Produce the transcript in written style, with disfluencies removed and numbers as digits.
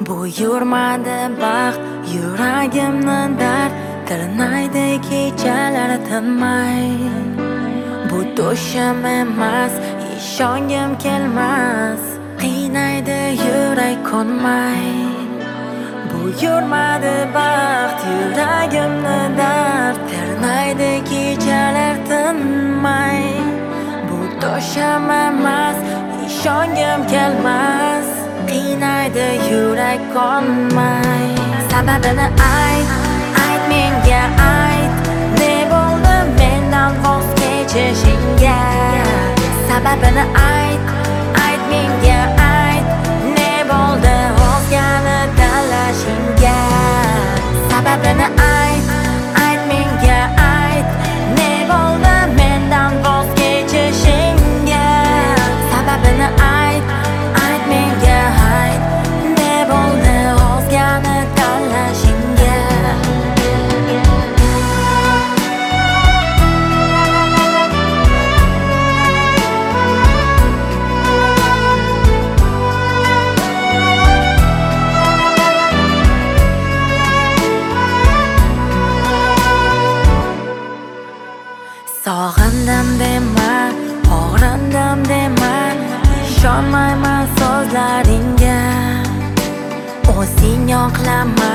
Bu yurmadi baxt, yuragimni dard tirnaydi kechalar tinmay. Bu to'sham emas, ishongim kelmas, qiynaydi yurak qo'nmay. Bu yurmadi baxt, yuragimni dard tirnaydi kechalar tinmay. Bu to'sham emas, ishongim kelmas, qiynaydi yurak qo'nmay. Sababini ayt, ayt menga ayt, ne bo'ldi mendan voz kechishingga? Sababini ayt, ayt menga ayt, ne bo'ldi o'zgani tanlashingga? Sababini ayt, ayt menga ayt, ne bo'ldi mendan voz kechishingga? Sababini ayt, ayt menga ayt, ne bo'ldi o'zgani tanlashingga? Sog'indim dema, og'rindim dema, ishonmayman so'zlaringga. O'zing yoqlama,